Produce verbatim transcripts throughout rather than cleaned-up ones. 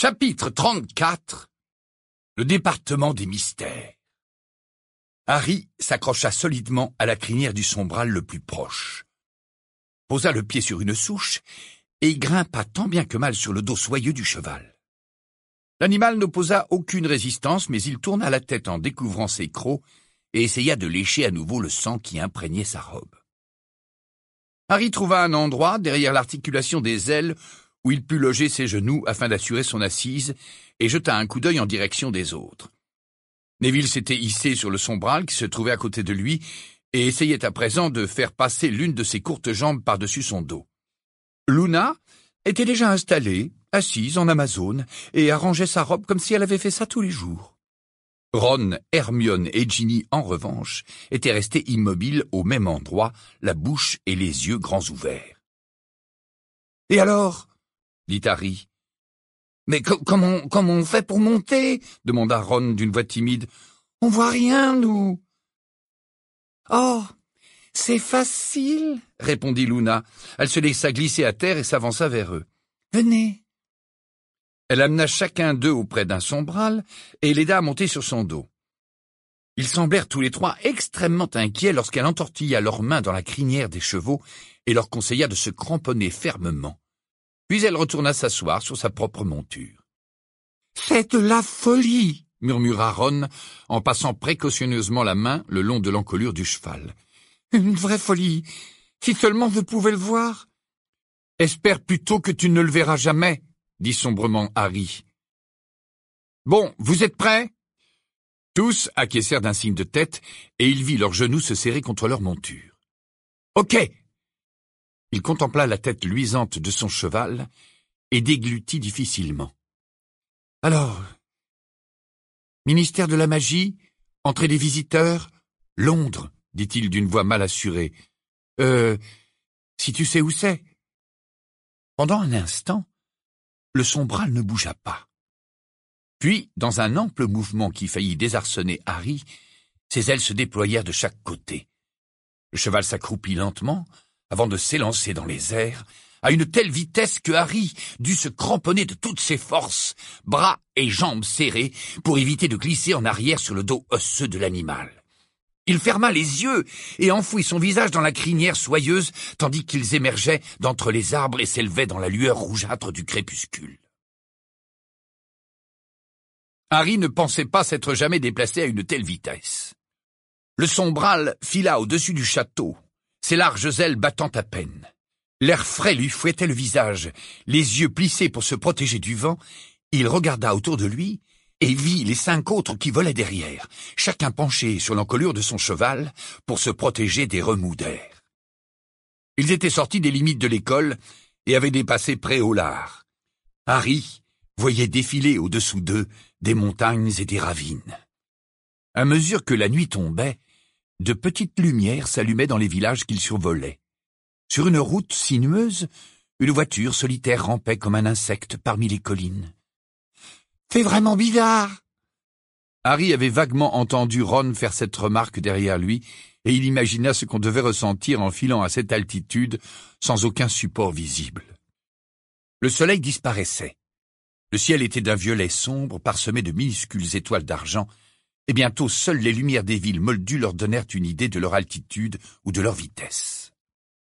Chapitre trente-quatre. Le département des mystères. Harry s'accrocha solidement à la crinière du sombral le plus proche, posa le pied sur une souche et y grimpa tant bien que mal sur le dos soyeux du cheval. L'animal n'opposa aucune résistance, mais il tourna la tête en découvrant ses crocs et essaya de lécher à nouveau le sang qui imprégnait sa robe. Harry trouva un endroit derrière l'articulation des ailes où il put loger ses genoux afin d'assurer son assise, et jeta un coup d'œil en direction des autres. Neville s'était hissé sur le sombral qui se trouvait à côté de lui et essayait à présent de faire passer l'une de ses courtes jambes par-dessus son dos. Luna était déjà installée, assise en Amazone, et arrangeait sa robe comme si elle avait fait ça tous les jours. Ron, Hermione et Ginny, en revanche, étaient restés immobiles au même endroit, la bouche et les yeux grands ouverts. « Et alors ?» dit Harry. « Mais co comment, comment on fait pour monter ?» demanda Ron d'une voix timide. « On voit rien, nous. »« Oh, c'est facile, » répondit Luna. Elle se laissa glisser à terre et s'avança vers eux. « Venez. » Elle amena chacun d'eux auprès d'un sombral et l'aida à monter sur son dos. Ils semblèrent tous les trois extrêmement inquiets lorsqu'elle entortilla leurs mains dans la crinière des chevaux et leur conseilla de se cramponner fermement. Puis elle retourna s'asseoir sur sa propre monture. « C'est de la folie !» murmura Ron, en passant précautionneusement la main le long de l'encolure du cheval. « Une vraie folie. Si seulement vous pouvez le voir. »« Espère plutôt que tu ne le verras jamais, » dit sombrement Harry. « Bon, vous êtes prêts ?» Tous acquiescèrent d'un signe de tête, et il vit leurs genoux se serrer contre leur monture. « Ok !» Il contempla la tête luisante de son cheval et déglutit difficilement. « Alors, ministère de la magie, entrée des visiteurs, Londres, dit-il d'une voix mal assurée. Euh, si tu sais où c'est. » Pendant un instant, le sombral ne bougea pas. Puis, dans un ample mouvement qui faillit désarçonner Harry, ses ailes se déployèrent de chaque côté. Le cheval s'accroupit lentement, avant de s'élancer dans les airs, à une telle vitesse que Harry dut se cramponner de toutes ses forces, bras et jambes serrés, pour éviter de glisser en arrière sur le dos osseux de l'animal. Il ferma les yeux et enfouit son visage dans la crinière soyeuse, tandis qu'ils émergeaient d'entre les arbres et s'élevaient dans la lueur rougeâtre du crépuscule. Harry ne pensait pas s'être jamais déplacé à une telle vitesse. Le sombral fila au-dessus du château, ses larges ailes battant à peine. L'air frais lui fouettait le visage, les yeux plissés pour se protéger du vent. Il regarda autour de lui et vit les cinq autres qui volaient derrière, chacun penché sur l'encolure de son cheval pour se protéger des remous d'air. Ils étaient sortis des limites de l'école et avaient dépassé Pré-au-Lard. Harry voyait défiler au-dessous d'eux des montagnes et des ravines. À mesure que la nuit tombait, de petites lumières s'allumaient dans les villages qu'ils survolaient. Sur une route sinueuse, une voiture solitaire rampait comme un insecte parmi les collines. « C'est vraiment bizarre !» Harry avait vaguement entendu Ron faire cette remarque derrière lui, et il imagina ce qu'on devait ressentir en filant à cette altitude, sans aucun support visible. Le soleil disparaissait. Le ciel était d'un violet sombre, parsemé de minuscules étoiles d'argent, et bientôt seules les lumières des villes moldues leur donnèrent une idée de leur altitude ou de leur vitesse.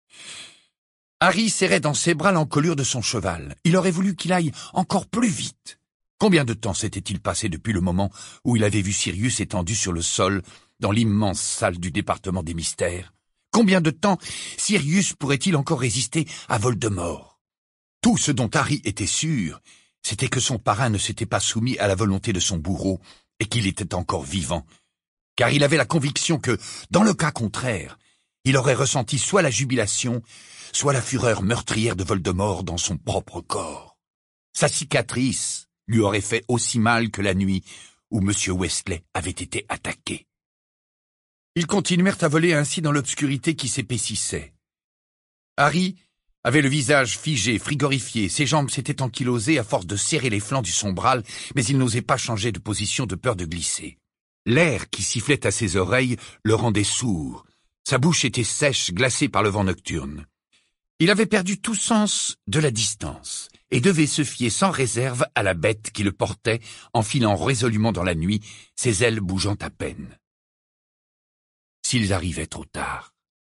Harry serrait dans ses bras l'encolure de son cheval. Il aurait voulu qu'il aille encore plus vite. Combien de temps s'était-il passé depuis le moment où il avait vu Sirius étendu sur le sol dans l'immense salle du département des mystères? Combien de temps Sirius pourrait-il encore résister à Voldemort? Tout ce dont Harry était sûr, c'était que son parrain ne s'était pas soumis à la volonté de son bourreau et qu'il était encore vivant, car il avait la conviction que, dans le cas contraire, il aurait ressenti soit la jubilation, soit la fureur meurtrière de Voldemort dans son propre corps. Sa cicatrice lui aurait fait aussi mal que la nuit où Monsieur Weasley avait été attaqué. Ils continuèrent à voler ainsi dans l'obscurité qui s'épaississait. Harry avait le visage figé, frigorifié, ses jambes s'étaient ankylosées à force de serrer les flancs du sombral, mais il n'osait pas changer de position de peur de glisser. L'air qui sifflait à ses oreilles le rendait sourd. Sa bouche était sèche, glacée par le vent nocturne. Il avait perdu tout sens de la distance, et devait se fier sans réserve à la bête qui le portait, enfilant résolument dans la nuit, ses ailes bougeant à peine. S'ils arrivaient trop tard.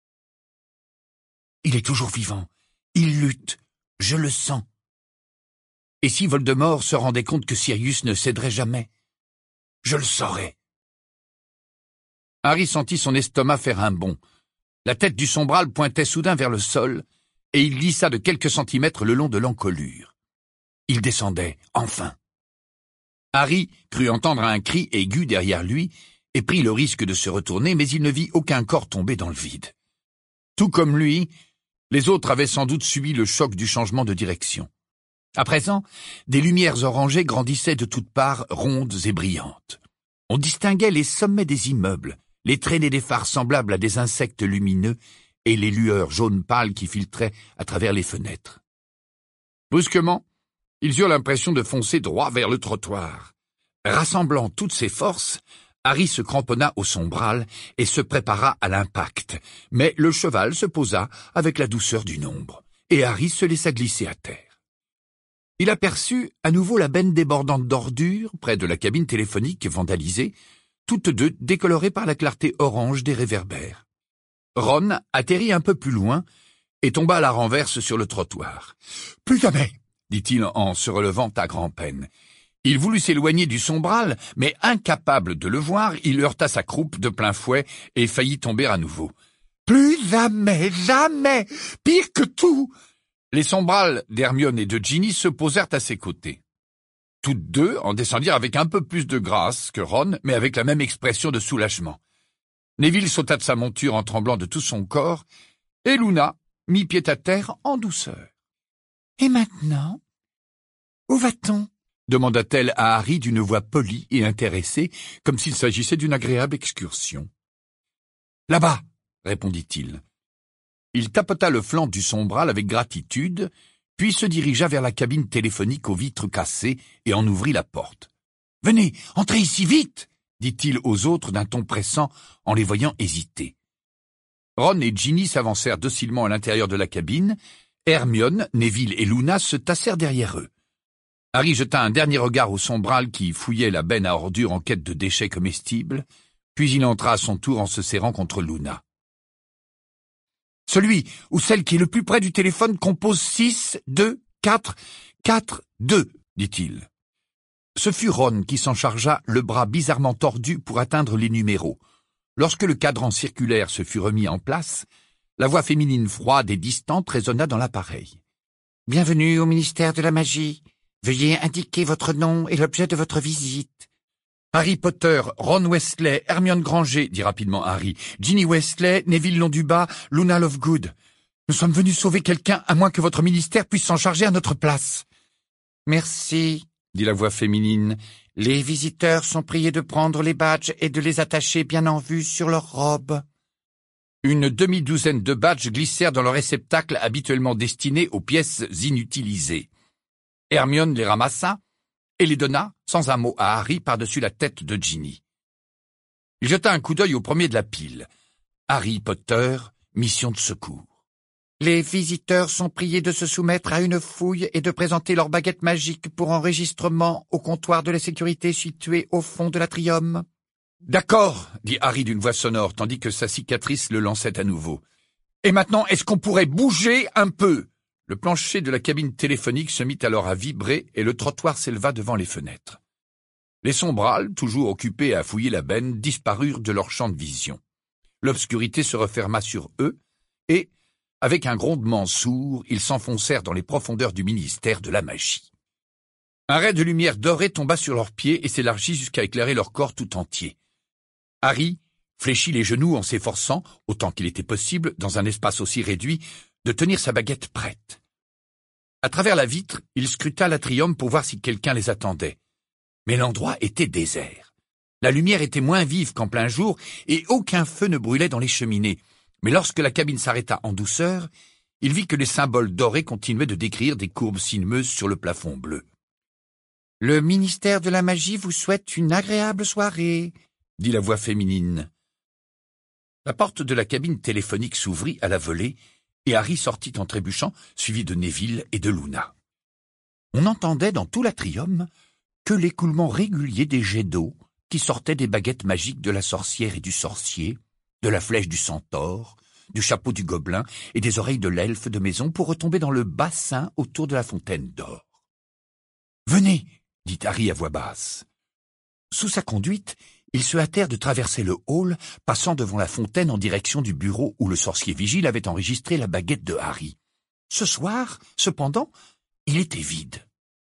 Il est toujours vivant, il lutte, je le sens. Et si Voldemort se rendait compte que Sirius ne céderait jamais, je le saurais. Harry sentit son estomac faire un bond. La tête du Sombral pointait soudain vers le sol, et il glissa de quelques centimètres le long de l'encolure. Il descendait, enfin. Harry crut entendre un cri aigu derrière lui, et prit le risque de se retourner, mais il ne vit aucun corps tomber dans le vide. Tout comme lui, les autres avaient sans doute subi le choc du changement de direction. À présent, des lumières orangées grandissaient de toutes parts, rondes et brillantes. On distinguait les sommets des immeubles, les traînées des phares semblables à des insectes lumineux et les lueurs jaunes pâles qui filtraient à travers les fenêtres. Brusquement, ils eurent l'impression de foncer droit vers le trottoir. Rassemblant toutes ses forces, Harry se cramponna au sombral et se prépara à l'impact, mais le cheval se posa avec la douceur d'une ombre, et Harry se laissa glisser à terre. Il aperçut à nouveau la benne débordante d'ordures près de la cabine téléphonique vandalisée, toutes deux décolorées par la clarté orange des réverbères. Ron atterrit un peu plus loin et tomba à la renverse sur le trottoir. « Plus jamais !» dit-il en se relevant à grand-peine. Il voulut s'éloigner du sombral, mais incapable de le voir, il heurta sa croupe de plein fouet et faillit tomber à nouveau. « Plus jamais, jamais, pire que tout !» Les sombrales d'Hermione et de Ginny se posèrent à ses côtés. Toutes deux en descendirent avec un peu plus de grâce que Ron, mais avec la même expression de soulagement. Neville sauta de sa monture en tremblant de tout son corps, et Luna mit pied à terre en douceur. « Et maintenant, où va-t-on » demanda-t-elle à Harry d'une voix polie et intéressée, comme s'il s'agissait d'une agréable excursion. « Là-bas » répondit-il. Il tapota le flanc du sombral avec gratitude, puis se dirigea vers la cabine téléphonique aux vitres cassées et en ouvrit la porte. « Venez, entrez ici, vite !» dit-il aux autres d'un ton pressant en les voyant hésiter. Ron et Ginny s'avancèrent docilement à l'intérieur de la cabine. Hermione, Neville et Luna se tassèrent derrière eux. Harry jeta un dernier regard au sombral qui fouillait la benne à ordures en quête de déchets comestibles, puis il entra à son tour en se serrant contre Luna. « Celui ou celle qui est le plus près du téléphone compose six, deux, quatre, quatre, deux, dit-il. Ce fut Ron qui s'en chargea, le bras bizarrement tordu pour atteindre les numéros. Lorsque le cadran circulaire se fut remis en place, la voix féminine froide et distante résonna dans l'appareil. « Bienvenue au ministère de la Magie. Veuillez indiquer votre nom et l'objet de votre visite. »« Harry Potter, Ron Weasley, Hermione Granger, » dit rapidement Harry. « Ginny Weasley, Neville Londubat, Luna Lovegood. Nous sommes venus sauver quelqu'un, à moins que votre ministère puisse s'en charger à notre place. »« Merci, » dit la voix féminine. « Les visiteurs sont priés de prendre les badges et de les attacher bien en vue sur leurs robes. » Une demi-douzaine de badges glissèrent dans le réceptacle habituellement destiné aux pièces inutilisées. Hermione les ramassa et les donna, sans un mot, à Harry par-dessus la tête de Ginny. Il jeta un coup d'œil au premier de la pile. Harry Potter, mission de secours. Les visiteurs sont priés de se soumettre à une fouille et de présenter leur baguette magique pour enregistrement au comptoir de la sécurité situé au fond de l'atrium. « D'accord, » dit Harry d'une voix sonore, tandis que sa cicatrice le lançait à nouveau. « Et maintenant, est-ce qu'on pourrait bouger un peu ?» Le plancher de la cabine téléphonique se mit alors à vibrer et le trottoir s'éleva devant les fenêtres. Les sombrales, toujours occupés à fouiller la benne, disparurent de leur champ de vision. L'obscurité se referma sur eux et, avec un grondement sourd, ils s'enfoncèrent dans les profondeurs du ministère de la Magie. Un ray de lumière dorée tomba sur leurs pieds et s'élargit jusqu'à éclairer leur corps tout entier. Harry fléchit les genoux en s'efforçant, autant qu'il était possible, dans un espace aussi réduit, de tenir sa baguette prête. À travers la vitre, il scruta l'atrium pour voir si quelqu'un les attendait. Mais l'endroit était désert. La lumière était moins vive qu'en plein jour et aucun feu ne brûlait dans les cheminées. Mais lorsque la cabine s'arrêta en douceur, il vit que les symboles dorés continuaient de décrire des courbes sinueuses sur le plafond bleu. « Le ministère de la Magie vous souhaite une agréable soirée », dit la voix féminine. La porte de la cabine téléphonique s'ouvrit à la volée et Harry sortit en trébuchant, suivi de Neville et de Luna. On entendait dans tout l'atrium que l'écoulement régulier des jets d'eau qui sortaient des baguettes magiques de la sorcière et du sorcier, de la flèche du centaure, du chapeau du gobelin et des oreilles de l'elfe de maison pour retomber dans le bassin autour de la fontaine d'or. « Venez !» dit Harry à voix basse. Sous sa conduite, ils se hâtèrent de traverser le hall, passant devant la fontaine en direction du bureau où le sorcier vigile avait enregistré la baguette de Harry. Ce soir, cependant, il était vide.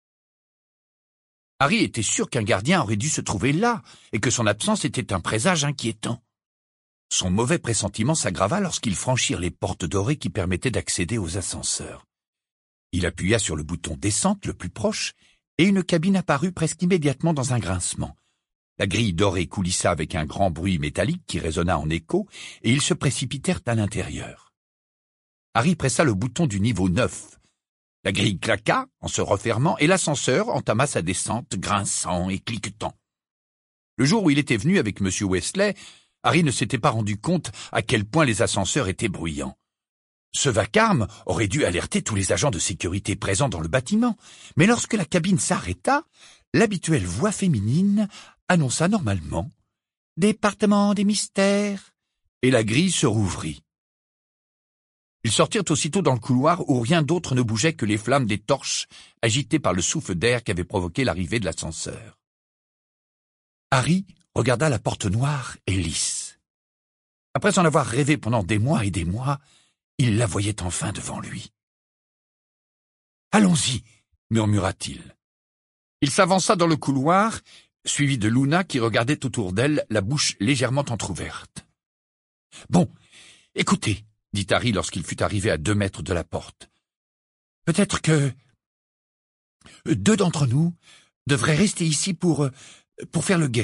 Harry était sûr qu'un gardien aurait dû se trouver là et que son absence était un présage inquiétant. Son mauvais pressentiment s'aggrava lorsqu'ils franchirent les portes dorées qui permettaient d'accéder aux ascenseurs. Il appuya sur le bouton descente le plus proche et une cabine apparut presque immédiatement dans un grincement. La grille dorée coulissa avec un grand bruit métallique qui résonna en écho et ils se précipitèrent à l'intérieur. Harry pressa le bouton du niveau neuf. La grille claqua en se refermant et l'ascenseur entama sa descente grinçant et cliquetant. Le jour où il était venu avec Monsieur Weasley, Harry ne s'était pas rendu compte à quel point les ascenseurs étaient bruyants. Ce vacarme aurait dû alerter tous les agents de sécurité présents dans le bâtiment, mais lorsque la cabine s'arrêta, l'habituelle voix féminine annonça normalement « Département des mystères » et la grille se rouvrit. Ils sortirent aussitôt dans le couloir où rien d'autre ne bougeait que les flammes des torches agitées par le souffle d'air qu'avait provoqué l'arrivée de l'ascenseur. Harry regarda la porte noire et lisse. Après en avoir rêvé pendant des mois et des mois, il la voyait enfin devant lui. « Allons-y » murmura-t-il. Il s'avança dans le couloir, suivi de Luna qui regardait autour d'elle, la bouche légèrement entr'ouverte. « Bon, écoutez » dit Harry lorsqu'il fut arrivé à deux mètres de la porte. « Peut-être que deux d'entre nous devraient rester ici pour, pour faire le guet. »«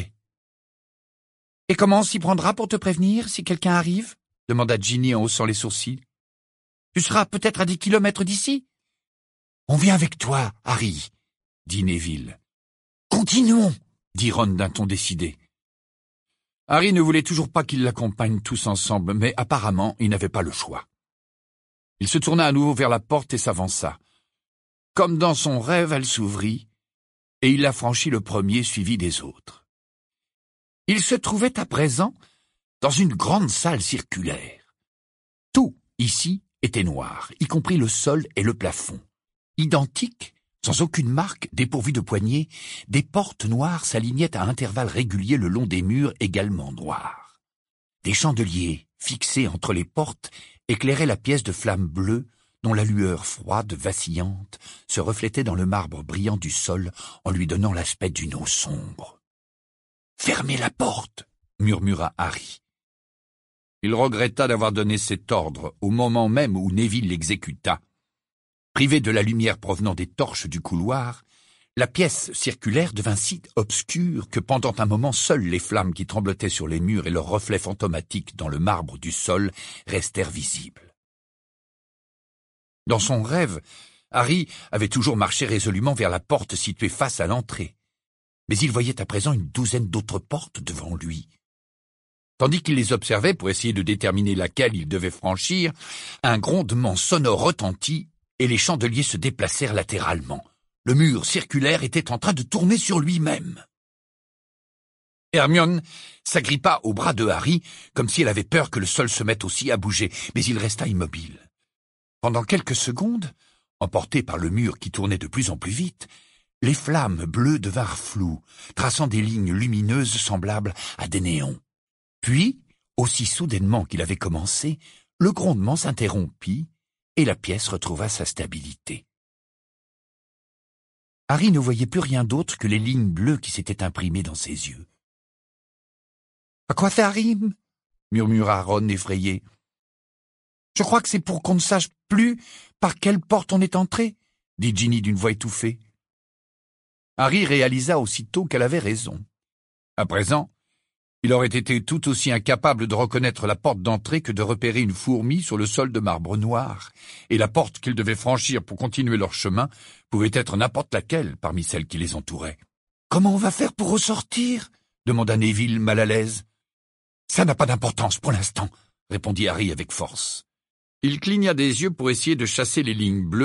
Et comment on s'y prendra pour te prévenir si quelqu'un arrive ?» demanda Ginny en haussant les sourcils. « Tu seras peut-être à dix kilomètres d'ici ?»« On vient avec toi, Harry, » dit Neville. « Continuons, » dit Ron d'un ton décidé. Harry ne voulait toujours pas qu'ils l'accompagnent tous ensemble, mais apparemment il n'avait pas le choix. Il se tourna à nouveau vers la porte et s'avança. Comme dans son rêve, elle s'ouvrit, et il la franchit le premier, suivi des autres. Il se trouvait à présent dans une grande salle circulaire. Tout, ici, était noir, y compris le sol et le plafond. Identiques, sans aucune marque, dépourvues de poignées, des portes noires s'alignaient à intervalles réguliers le long des murs également noirs. Des chandeliers, fixés entre les portes, éclairaient la pièce de flammes bleues dont la lueur froide, vacillante, se reflétait dans le marbre brillant du sol en lui donnant l'aspect d'une eau sombre. « Fermez la porte !» murmura Harry. Il regretta d'avoir donné cet ordre au moment même où Neville l'exécuta. Privé de la lumière provenant des torches du couloir, la pièce circulaire devint si obscure que pendant un moment seules les flammes qui tremblotaient sur les murs et leurs reflets fantomatiques dans le marbre du sol restèrent visibles. Dans son rêve, Harry avait toujours marché résolument vers la porte située face à l'entrée, mais il voyait à présent une douzaine d'autres portes devant lui. Tandis qu'il les observait pour essayer de déterminer laquelle il devait franchir, un grondement sonore retentit et les chandeliers se déplacèrent latéralement. Le mur circulaire était en train de tourner sur lui-même. Hermione s'agrippa au bras de Harry, comme si elle avait peur que le sol se mette aussi à bouger, mais il resta immobile. Pendant quelques secondes, emporté par le mur qui tournait de plus en plus vite, les flammes bleues devinrent floues, traçant des lignes lumineuses semblables à des néons. Puis, aussi soudainement qu'il avait commencé, le grondement s'interrompit et la pièce retrouva sa stabilité. Harry ne voyait plus rien d'autre que les lignes bleues qui s'étaient imprimées dans ses yeux. « À quoi ça rime ?» murmura Ron effrayé. « Je crois que c'est pour qu'on ne sache plus par quelle porte on est entré, » dit Ginny d'une voix étouffée. Harry réalisa aussitôt qu'elle avait raison. À présent, il aurait été tout aussi incapable de reconnaître la porte d'entrée que de repérer une fourmi sur le sol de marbre noir, et la porte qu'ils devaient franchir pour continuer leur chemin pouvait être n'importe laquelle parmi celles qui les entouraient. « Comment on va faire pour ressortir ?» demanda Neville, mal à l'aise. « Ça n'a pas d'importance pour l'instant, » répondit Harry avec force. Il cligna des yeux pour essayer de chasser les lignes bleues,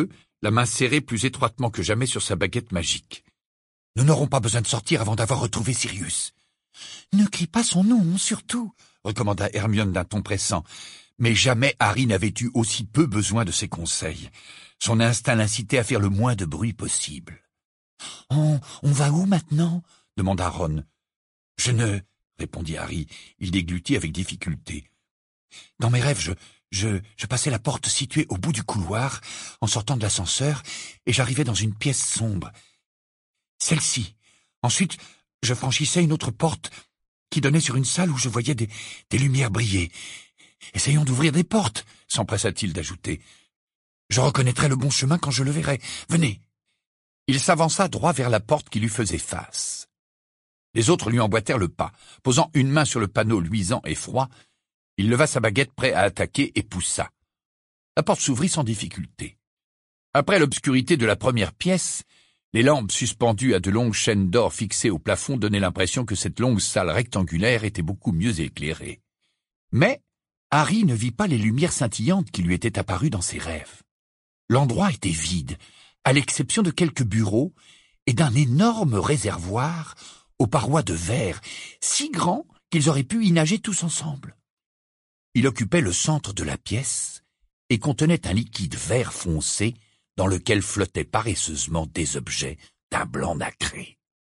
la main serrée plus étroitement que jamais sur sa baguette magique. « Nous n'aurons pas besoin de sortir avant d'avoir retrouvé Sirius. »« Ne crie pas son nom, surtout, » recommanda Hermione d'un ton pressant. Mais jamais Harry n'avait eu aussi peu besoin de ses conseils. Son instinct l'incitait à faire le moins de bruit possible. « On, on va où maintenant ?» demanda Ron. « Je ne... » répondit Harry. Il déglutit avec difficulté. « Dans mes rêves, je, je, je passais la porte située au bout du couloir, en sortant de l'ascenseur, et j'arrivais dans une pièce sombre. Celle-ci. Ensuite, je franchissais une autre porte qui donnait sur une salle où je voyais des, des lumières briller. Essayons d'ouvrir des portes, s'empressa-t-il d'ajouter. Je reconnaîtrai le bon chemin quand je le verrai. Venez. » Il s'avança droit vers la porte qui lui faisait face. Les autres lui emboîtèrent le pas. Posant une main sur le panneau luisant et froid, il leva sa baguette prêt à attaquer et poussa. La porte s'ouvrit sans difficulté. Après l'obscurité de la première pièce, les lampes suspendues à de longues chaînes d'or fixées au plafond donnaient l'impression que cette longue salle rectangulaire était beaucoup mieux éclairée. Mais Harry ne vit pas les lumières scintillantes qui lui étaient apparues dans ses rêves. L'endroit était vide, à l'exception de quelques bureaux et d'un énorme réservoir aux parois de verre, si grand qu'ils auraient pu y nager tous ensemble. Il occupait le centre de la pièce et contenait un liquide vert foncé dans lequel flottaient paresseusement des objets d'un blanc nacré.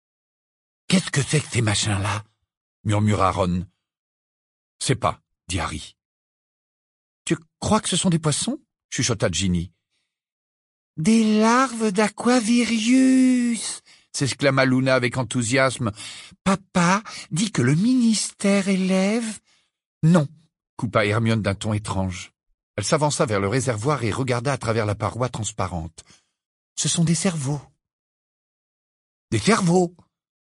« Qu'est-ce que c'est que ces machins-là » murmura Ron. « C'est pas, » dit Harry. « Tu crois que ce sont des poissons » chuchota Ginny. « Des larves d'Aquavirius » s'exclama Luna avec enthousiasme. « Papa dit que le ministère élève... » « Non » coupa Hermione d'un ton étrange. Elle s'avança vers le réservoir et regarda à travers la paroi transparente. « Ce sont des cerveaux. »« Des cerveaux ?»« Oui. »«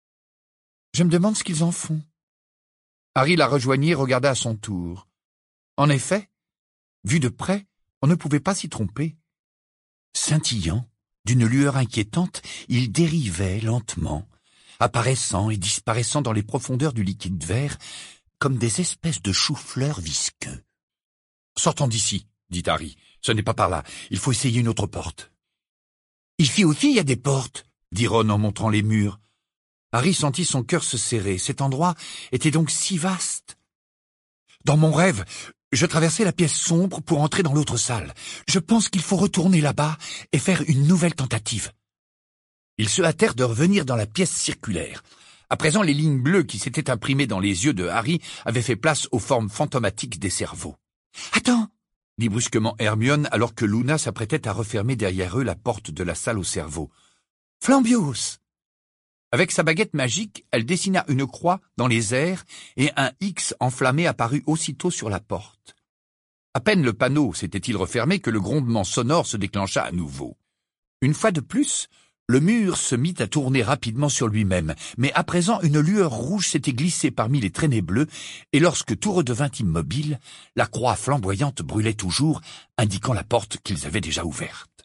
Je me demande ce qu'ils en font. » Harry la rejoignit et regarda à son tour. En effet, vu de près, on ne pouvait pas s'y tromper. Scintillant, d'une lueur inquiétante, il dérivait lentement, apparaissant et disparaissant dans les profondeurs du liquide vert, comme des espèces de choux-fleurs visqueux. « Sortons d'ici, » dit Harry. « Ce n'est pas par là. Il faut essayer une autre porte. »« Ici aussi, il y a des portes, » dit Ron en montrant les murs. Harry sentit son cœur se serrer. Cet endroit était donc si vaste. « Dans mon rêve, je traversais la pièce sombre pour entrer dans l'autre salle. Je pense qu'il faut retourner là-bas et faire une nouvelle tentative. » Ils se hâtèrent de revenir dans la pièce circulaire. À présent, les lignes bleues qui s'étaient imprimées dans les yeux de Harry avaient fait place aux formes fantomatiques des cerveaux. « Attends !» dit brusquement Hermione alors que Luna s'apprêtait à refermer derrière eux la porte de la salle aux cerveaux. « Flambios !» Avec sa baguette magique, elle dessina une croix dans les airs et un X enflammé apparut aussitôt sur la porte. À peine le panneau s'était-il refermé que le grondement sonore se déclencha à nouveau. Une fois de plus, le mur se mit à tourner rapidement sur lui-même, mais à présent une lueur rouge s'était glissée parmi les traînées bleues, et lorsque tout redevint immobile, la croix flamboyante brûlait toujours, indiquant la porte qu'ils avaient déjà ouverte.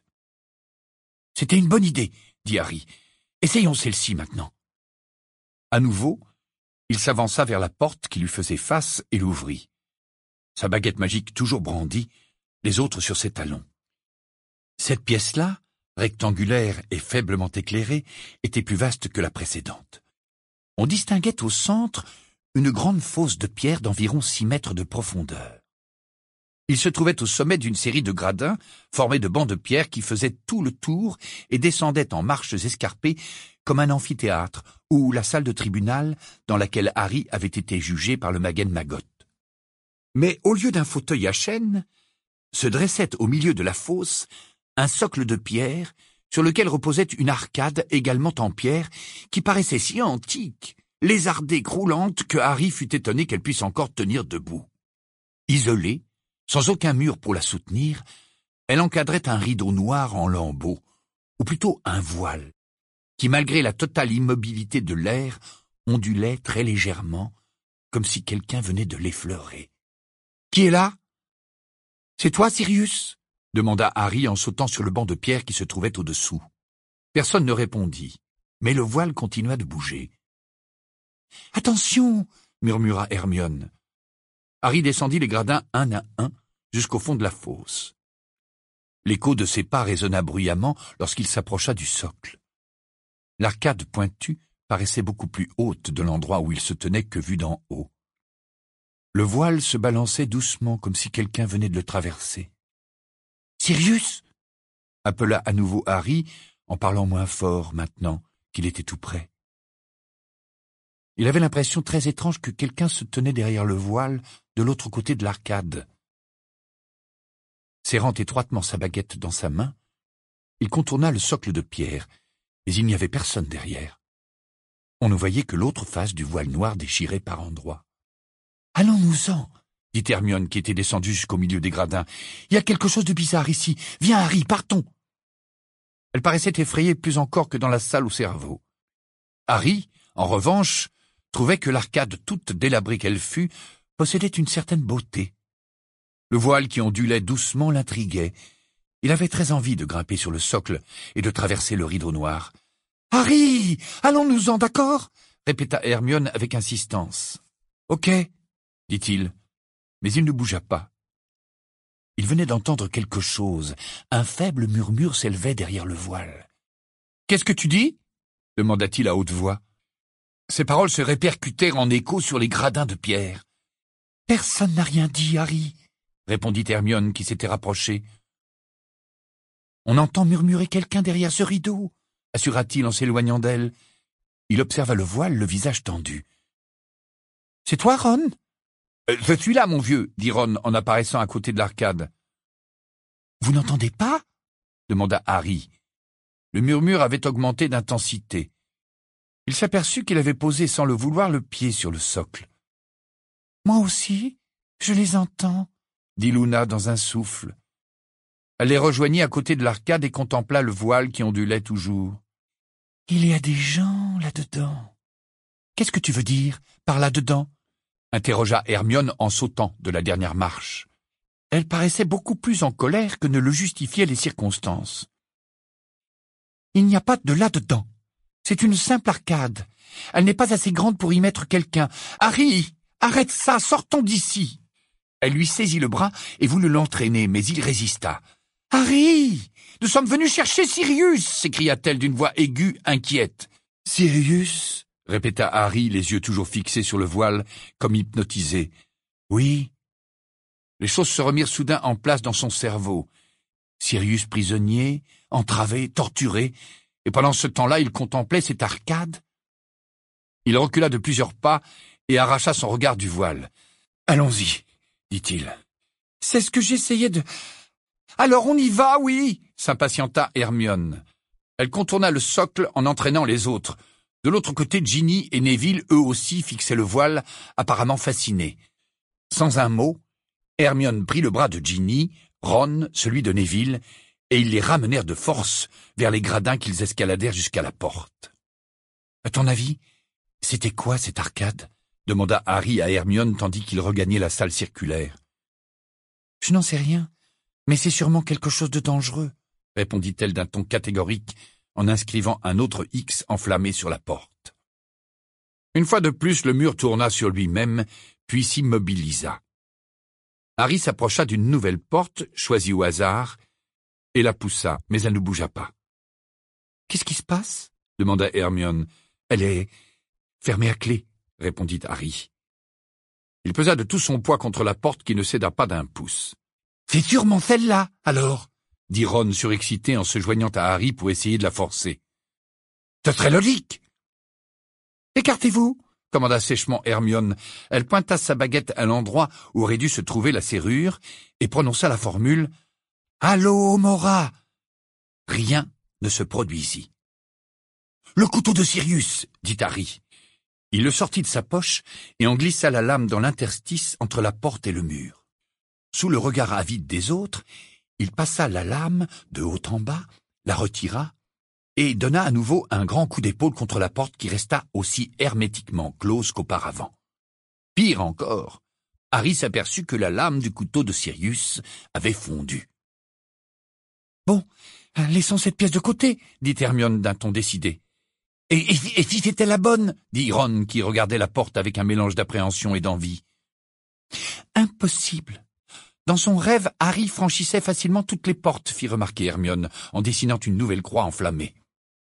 « C'était une bonne idée, » dit Harry. « Essayons celle-ci maintenant. » À nouveau, il s'avança vers la porte qui lui faisait face et l'ouvrit. Sa baguette magique toujours brandie, les autres sur ses talons. Cette pièce-là, rectangulaire et faiblement éclairée, était plus vaste que la précédente. On distinguait au centre une grande fosse de pierre d'environ six mètres de profondeur. Il se trouvait au sommet d'une série de gradins formés de bancs de pierre qui faisaient tout le tour et descendaient en marches escarpées comme un amphithéâtre ou la salle de tribunal dans laquelle Harry avait été jugé par le Maguen Maggot. Mais au lieu d'un fauteuil à chaîne, se dressait au milieu de la fosse un socle de pierre sur lequel reposait une arcade également en pierre qui paraissait si antique, lézardée, croulante, que Harry fut étonné qu'elle puisse encore tenir debout. Isolée, sans aucun mur pour la soutenir, elle encadrait un rideau noir en lambeaux, ou plutôt un voile, qui malgré la totale immobilité de l'air, ondulait très légèrement, comme si quelqu'un venait de l'effleurer. « Qui est là ?»« C'est toi, Sirius ?» demanda Harry en sautant sur le banc de pierre qui se trouvait au-dessous. Personne ne répondit, mais le voile continua de bouger. « Attention !» murmura Hermione. Harry descendit les gradins un à un jusqu'au fond de la fosse. L'écho de ses pas résonna bruyamment lorsqu'il s'approcha du socle. L'arcade pointue paraissait beaucoup plus haute de l'endroit où il se tenait que vue d'en haut. Le voile se balançait doucement comme si quelqu'un venait de le traverser. « Sirius !» appela à nouveau Harry, en parlant moins fort maintenant qu'il était tout près. Il avait l'impression très étrange que quelqu'un se tenait derrière le voile de l'autre côté de l'arcade. Serrant étroitement sa baguette dans sa main, il contourna le socle de pierre, mais il n'y avait personne derrière. On ne voyait que l'autre face du voile noir déchiré par endroits. « Allons-nous-en !» dit Hermione qui était descendue jusqu'au milieu des gradins. « Il y a quelque chose de bizarre ici. Viens, Harry, partons !» Elle paraissait effrayée plus encore que dans la salle au cerveau. Harry, en revanche, trouvait que l'arcade, toute délabrée qu'elle fût, possédait une certaine beauté. Le voile qui ondulait doucement l'intriguait. Il avait très envie de grimper sur le socle et de traverser le rideau noir. « Harry, allons-nous-en, d'accord ?» répéta Hermione avec insistance. « Ok, » dit-il, mais il ne bougea pas. Il venait d'entendre quelque chose. Un faible murmure s'élevait derrière le voile. « Qu'est-ce que tu dis ?» demanda-t-il à haute voix. Ses paroles se répercutèrent en écho sur les gradins de pierre. « Personne n'a rien dit, Harry, » répondit Hermione qui s'était rapprochée. « On entend murmurer quelqu'un derrière ce rideau, » assura-t-il en s'éloignant d'elle. Il observa le voile, le visage tendu. « C'est toi, Ron ?»« Je suis là, mon vieux, » dit Ron en apparaissant à côté de l'arcade. « Vous n'entendez pas ?» demanda Harry. Le murmure avait augmenté d'intensité. Il s'aperçut qu'il avait posé sans le vouloir le pied sur le socle. « Moi aussi, je les entends, » dit Luna dans un souffle. Elle les rejoignit à côté de l'arcade et contempla le voile qui ondulait toujours. « Il y a des gens là-dedans. »« Qu'est-ce que tu veux dire par là-dedans ?» interrogea Hermione en sautant de la dernière marche. Elle paraissait beaucoup plus en colère que ne le justifiaient les circonstances. « Il n'y a pas de là-dedans. C'est une simple arcade. Elle n'est pas assez grande pour y mettre quelqu'un. Harry, arrête ça, sortons d'ici !» Elle lui saisit le bras et voulut l'entraîner, mais il résista. « Harry, nous sommes venus chercher Sirius !» s'écria-t-elle d'une voix aiguë, inquiète. « Sirius ?» répéta Harry, les yeux toujours fixés sur le voile, comme hypnotisé. « Oui. » Les choses se remirent soudain en place dans son cerveau. Sirius prisonnier, entravé, torturé, et pendant ce temps-là, il contemplait cette arcade. Il recula de plusieurs pas et arracha son regard du voile. « Allons-y, » dit-il. « C'est ce que j'essayais de... »« Alors on y va, oui !» s'impatienta Hermione. Elle contourna le socle en entraînant les autres. De l'autre côté, Ginny et Neville, eux aussi, fixaient le voile, apparemment fascinés. Sans un mot, Hermione prit le bras de Ginny, Ron, celui de Neville, et ils les ramenèrent de force vers les gradins qu'ils escaladèrent jusqu'à la porte. « À ton avis, c'était quoi cette arcade ?» demanda Harry à Hermione tandis qu'il regagnait la salle circulaire. « Je n'en sais rien, mais c'est sûrement quelque chose de dangereux, » répondit-elle d'un ton catégorique en inscrivant un autre X enflammé sur la porte. Une fois de plus, le mur tourna sur lui-même, puis s'immobilisa. Harry s'approcha d'une nouvelle porte, choisie au hasard, et la poussa, mais elle ne bougea pas. « Qu'est-ce qui se passe ?» demanda Hermione. « Elle est fermée à clé, » répondit Harry. Il pesa de tout son poids contre la porte qui ne céda pas d'un pouce. « C'est sûrement celle-là, alors !» dit Ron surexcité en se joignant à Harry pour essayer de la forcer. « Ce serait logique !»« Écartez-vous !» commanda sèchement Hermione. Elle pointa sa baguette à l'endroit où aurait dû se trouver la serrure et prononça la formule « Allô, Mora !» Rien ne se produisit. « Le couteau de Sirius !» dit Harry. Il le sortit de sa poche et en glissa la lame dans l'interstice entre la porte et le mur. Sous le regard avide des autres, il passa la lame de haut en bas, la retira et donna à nouveau un grand coup d'épaule contre la porte qui resta aussi hermétiquement close qu'auparavant. Pire encore, Harry s'aperçut que la lame du couteau de Sirius avait fondu. « Bon, laissons cette pièce de côté, » dit Hermione d'un ton décidé. Et, et, et si c'était la bonne ?» dit Ron qui regardait la porte avec un mélange d'appréhension et d'envie. « Impossible. Dans son rêve, Harry franchissait facilement toutes les portes, fit remarquer Hermione, en dessinant une nouvelle croix enflammée.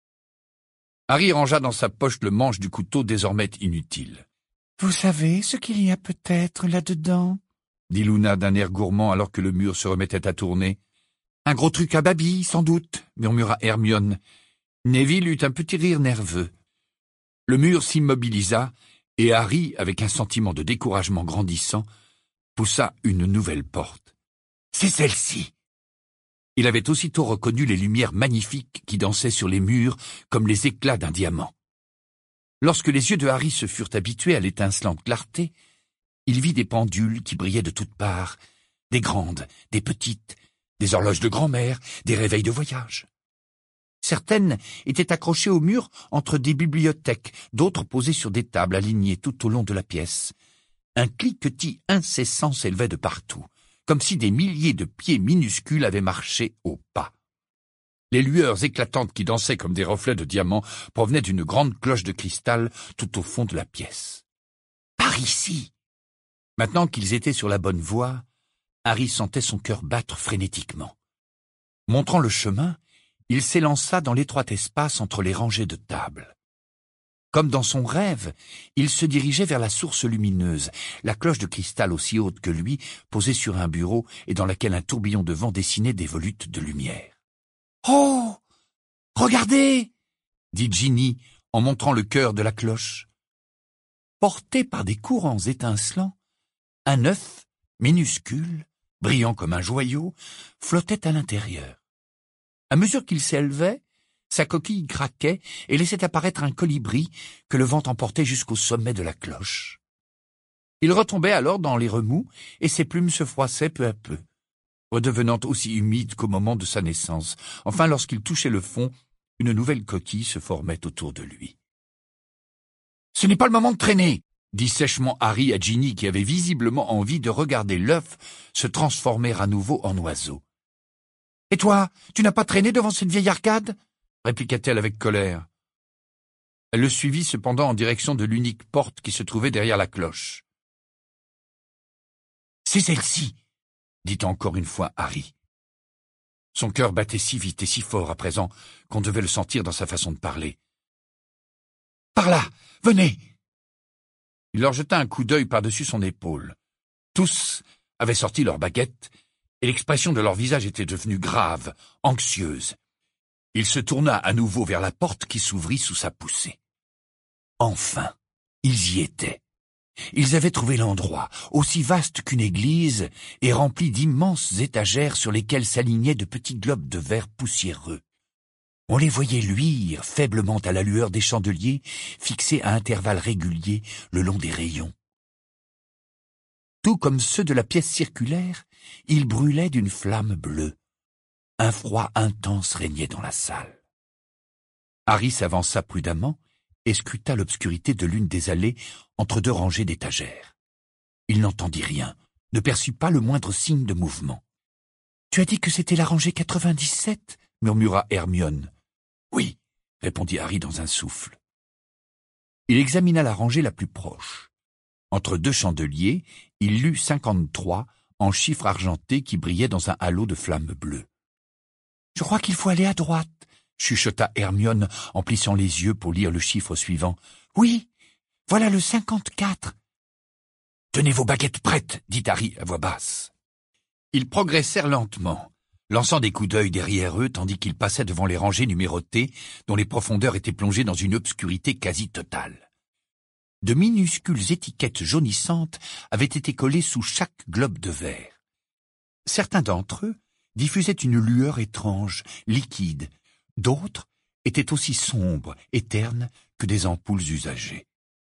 Harry rangea dans sa poche le manche du couteau désormais inutile. « Vous savez ce qu'il y a peut-être là-dedans » dit Luna d'un air gourmand alors que le mur se remettait à tourner. « Un gros truc à Babi, sans doute, » murmura Hermione. Neville eut un petit rire nerveux. Le mur s'immobilisa, et Harry, avec un sentiment de découragement grandissant, poussa une nouvelle porte. « C'est celle-ci !» Il avait aussitôt reconnu les lumières magnifiques qui dansaient sur les murs comme les éclats d'un diamant. Lorsque les yeux de Harry se furent habitués à l'étincelante clarté, il vit des pendules qui brillaient de toutes parts, des grandes, des petites, des horloges de grand-mère, des réveils de voyage. Certaines étaient accrochées au mur entre des bibliothèques, d'autres posées sur des tables alignées tout au long de la pièce. Un cliquetis incessant s'élevait de partout, comme si des milliers de pieds minuscules avaient marché au pas. Les lueurs éclatantes qui dansaient comme des reflets de diamants provenaient d'une grande cloche de cristal tout au fond de la pièce. « Par ici !» Maintenant qu'ils étaient sur la bonne voie, Harry sentait son cœur battre frénétiquement. Montrant le chemin, il s'élança dans l'étroit espace entre les rangées de tables. Comme dans son rêve, il se dirigeait vers la source lumineuse, la cloche de cristal aussi haute que lui, posée sur un bureau et dans laquelle un tourbillon de vent dessinait des volutes de lumière. « Oh ! Regardez !» dit Ginny en montrant le cœur de la cloche. Porté par des courants étincelants, un œuf, minuscule, brillant comme un joyau, flottait à l'intérieur. À mesure qu'il s'élevait, sa coquille craquait et laissait apparaître un colibri que le vent emportait jusqu'au sommet de la cloche. Il retombait alors dans les remous et ses plumes se froissaient peu à peu, redevenant aussi humides qu'au moment de sa naissance. Enfin, lorsqu'il touchait le fond, une nouvelle coquille se formait autour de lui. « Ce n'est pas le moment de traîner !» dit sèchement Harry à Ginny qui avait visiblement envie de regarder l'œuf se transformer à nouveau en oiseau. « Et toi, tu n'as pas traîné devant cette vieille arcade ?» répliqua-t-elle avec colère. Elle le suivit cependant en direction de l'unique porte qui se trouvait derrière la cloche. « C'est celle-ci !» dit encore une fois Harry. Son cœur battait si vite et si fort à présent qu'on devait le sentir dans sa façon de parler. « Par là, venez !» Il leur jeta un coup d'œil par-dessus son épaule. Tous avaient sorti leurs baguettes, et l'expression de leur visage était devenue grave, anxieuse. Il se tourna à nouveau vers la porte qui s'ouvrit sous sa poussée. Enfin, ils y étaient. Ils avaient trouvé l'endroit, aussi vaste qu'une église, et rempli d'immenses étagères sur lesquelles s'alignaient de petits globes de verre poussiéreux. On les voyait luire faiblement à la lueur des chandeliers, fixés à intervalles réguliers le long des rayons. Tout comme ceux de la pièce circulaire, ils brûlaient d'une flamme bleue. Un froid intense régnait dans la salle. Harry s'avança prudemment et scruta l'obscurité de l'une des allées entre deux rangées d'étagères. Il n'entendit rien, ne perçut pas le moindre signe de mouvement. « Tu as dit que c'était la rangée quatre-vingt-dix-sept » murmura Hermione. « Oui » répondit Harry dans un souffle. Il examina la rangée la plus proche. Entre deux chandeliers, il lut cinquante-trois en chiffres argentés qui brillaient dans un halo de flammes bleues. « Je crois qu'il faut aller à droite » chuchota Hermione en plissant les yeux pour lire le chiffre suivant. « Oui, voilà le cinquante-quatre. »« Tenez vos baguettes prêtes » dit Harry à voix basse. Ils progressèrent lentement, lançant des coups d'œil derrière eux tandis qu'ils passaient devant les rangées numérotées dont les profondeurs étaient plongées dans une obscurité quasi totale. De minuscules étiquettes jaunissantes avaient été collées sous chaque globe de verre. Certains d'entre eux diffusaient une lueur étrange, liquide. D'autres étaient aussi sombres et ternes que des ampoules usagées.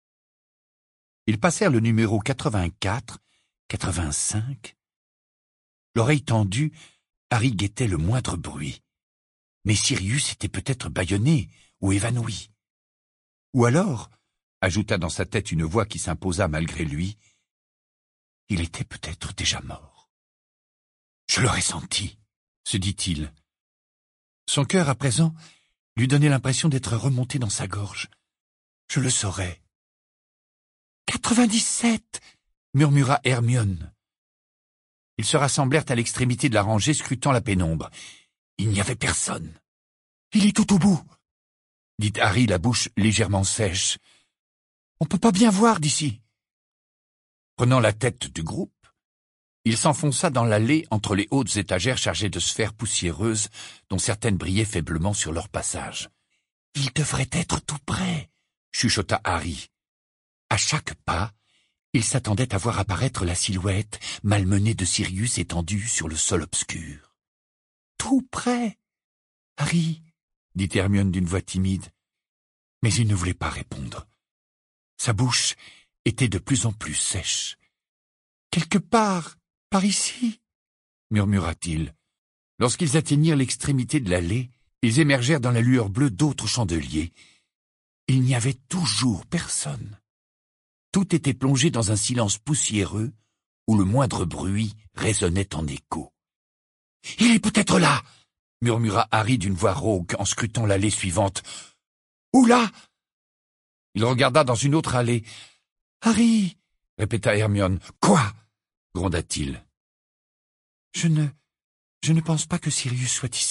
Ils passèrent le numéro quatre-vingt-quatre, quatre-vingt-cinq. L'oreille tendue, Harry guettait le moindre bruit. Mais Sirius était peut-être bâillonné ou évanoui. Ou alors, ajouta dans sa tête une voix qui s'imposa malgré lui, il était peut-être déjà mort. « Je l'aurais senti », se dit-il. Son cœur, à présent, lui donnait l'impression d'être remonté dans sa gorge. Je le saurais. « Quatre-vingt-dix-sept » murmura Hermione. Ils se rassemblèrent à l'extrémité de la rangée, scrutant la pénombre. Il n'y avait personne. « Il est tout au bout !» dit Harry, la bouche légèrement sèche. « On peut pas bien voir d'ici. » Prenant la tête du groupe, il s'enfonça dans l'allée entre les hautes étagères chargées de sphères poussiéreuses dont certaines brillaient faiblement sur leur passage. « Il devrait être tout près !» chuchota Harry. À chaque pas, il s'attendait à voir apparaître la silhouette malmenée de Sirius étendue sur le sol obscur. « Tout près, Harry !» dit Hermione d'une voix timide. Mais il ne voulait pas répondre. Sa bouche était de plus en plus sèche. « Quelque part, par ici !» murmura-t-il. Lorsqu'ils atteignirent l'extrémité de l'allée, ils émergèrent dans la lueur bleue d'autres chandeliers. Il n'y avait toujours personne. Tout était plongé dans un silence poussiéreux où le moindre bruit résonnait en écho. « Il est peut-être là !» murmura Harry d'une voix rauque en scrutant l'allée suivante. « Où là ?» Il regarda dans une autre allée. « Harry !» répéta Hermione. « Quoi ?» gronda-t-il. « Je ne... je ne pense pas que Sirius soit ici. »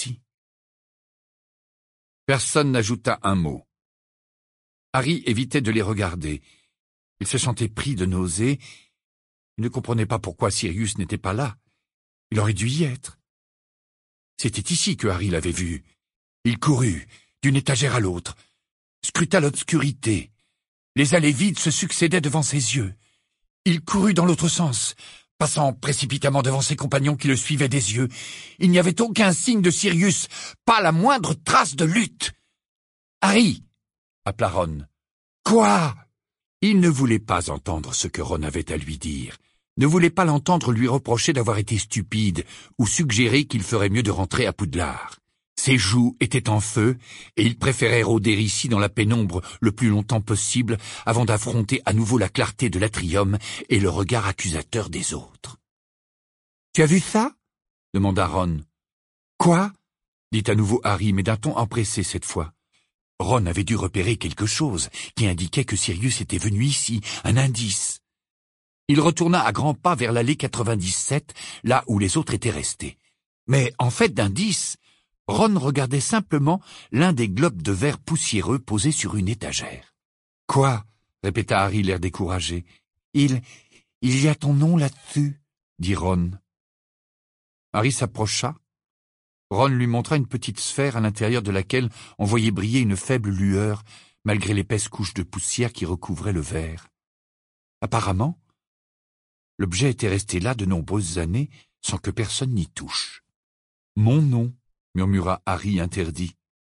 Personne n'ajouta un mot. Harry évitait de les regarder. Il se sentait pris de nausées. Il ne comprenait pas pourquoi Sirius n'était pas là. Il aurait dû y être. C'était ici que Harry l'avait vu. Il courut, d'une étagère à l'autre, scruta l'obscurité. Les allées vides se succédaient devant ses yeux. Il courut dans l'autre sens, passant précipitamment devant ses compagnons qui le suivaient des yeux. Il n'y avait aucun signe de Sirius, pas la moindre trace de lutte. « Harry !» appela Ron. « Quoi ?» Il ne voulait pas entendre ce que Ron avait à lui dire, ne voulait pas l'entendre lui reprocher d'avoir été stupide ou suggérer qu'il ferait mieux de rentrer à Poudlard. Ses joues étaient en feu et il préférait rôder ici dans la pénombre le plus longtemps possible avant d'affronter à nouveau la clarté de l'atrium et le regard accusateur des autres. « Tu as vu ça ?» demanda Ron. « Quoi ?» dit à nouveau Harry, mais d'un ton empressé cette fois. Ron avait dû repérer quelque chose qui indiquait que Sirius était venu ici, un indice. Il retourna à grands pas vers l'allée quatre-vingt-dix-sept, là où les autres étaient restés. Mais en fait d'indice, Ron regardait simplement l'un des globes de verre poussiéreux posés sur une étagère. « Quoi ?» répéta Harry, l'air découragé. « Il... il y a ton nom là-dessus, » dit Ron. Harry s'approcha. Ron lui montra une petite sphère à l'intérieur de laquelle on voyait briller une faible lueur, malgré l'épaisse couche de poussière qui recouvrait le verre. Apparemment, l'objet était resté là de nombreuses années sans que personne n'y touche. « Mon nom !» murmura Harry interdit.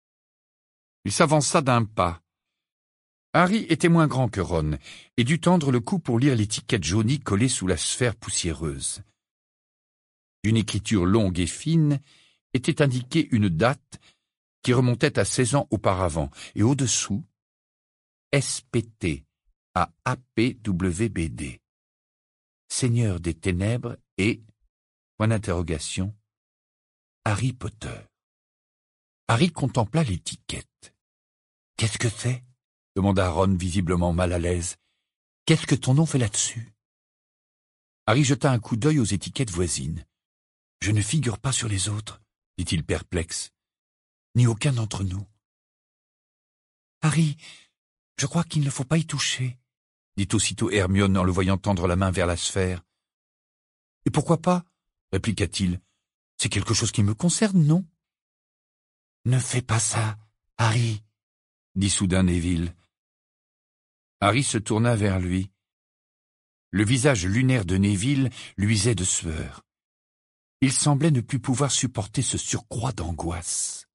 Il s'avança d'un pas. Harry était moins grand que Ron et dut tendre le cou pour lire l'étiquette jaunie collée sous la sphère poussiéreuse. D'une écriture longue et fine était indiquée une date qui remontait à seize ans auparavant, et au-dessous, S P T à A P W B D. Seigneur des Ténèbres et, point d'interrogation, Harry Potter. Harry contempla l'étiquette. « Qu'est-ce que c'est ?» demanda Ron visiblement mal à l'aise. « Qu'est-ce que ton nom fait là-dessus ?» Harry jeta un coup d'œil aux étiquettes voisines. « Je ne figure pas sur les autres, » dit-il perplexe. « Ni aucun d'entre nous. »« Harry, je crois qu'il ne faut pas y toucher, » dit aussitôt Hermione en le voyant tendre la main vers la sphère. « Et pourquoi pas ?» répliqua-t-il. « C'est quelque chose qui me concerne, non ?»« Ne fais pas ça, Harry, » dit soudain Neville. Harry se tourna vers lui. Le visage lunaire de Neville luisait de sueur. Il semblait ne plus pouvoir supporter ce surcroît d'angoisse.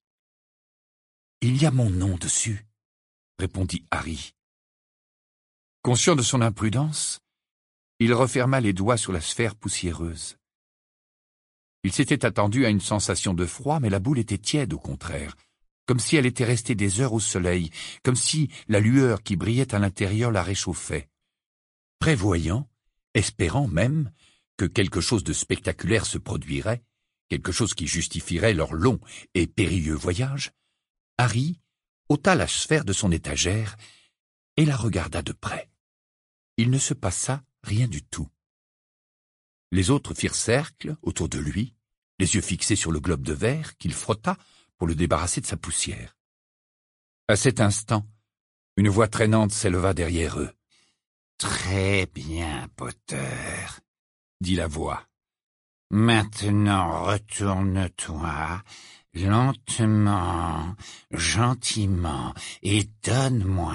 « Il y a mon nom dessus, » répondit Harry. Conscient de son imprudence, il referma les doigts sur la sphère poussiéreuse. Il s'était attendu à une sensation de froid, mais la boule était tiède au contraire, comme si elle était restée des heures au soleil, comme si la lueur qui brillait à l'intérieur la réchauffait. Prévoyant, espérant même, que quelque chose de spectaculaire se produirait, quelque chose qui justifierait leur long et périlleux voyage, Harry ôta la sphère de son étagère et la regarda de près. Il ne se passa rien du tout. Les autres firent cercle autour de lui, les yeux fixés sur le globe de verre qu'il frotta pour le débarrasser de sa poussière. À cet instant, une voix traînante s'éleva derrière eux. « Très bien, Potter, » dit la voix. « Maintenant retourne-toi, lentement, gentiment, et donne-moi ça. »